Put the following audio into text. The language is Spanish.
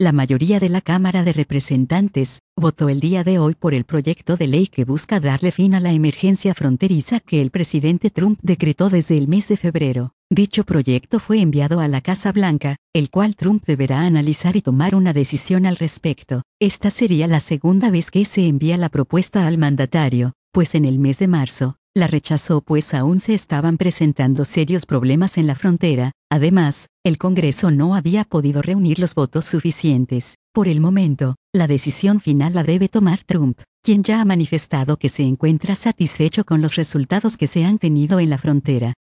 La mayoría de la Cámara de Representantes votó el día de hoy por el proyecto de ley que busca darle fin a la emergencia fronteriza que el presidente Trump decretó desde el mes de febrero. Dicho proyecto fue enviado a la Casa Blanca, el cual Trump deberá analizar y tomar una decisión al respecto. Esta sería la segunda vez que se envía la propuesta al mandatario, pues en el mes de marzo la rechazó pues aún se estaban presentando serios problemas en la frontera. Además, el Congreso no había podido reunir los votos suficientes. Por el momento, la decisión final la debe tomar Trump, quien ya ha manifestado que se encuentra satisfecho con los resultados que se han tenido en la frontera.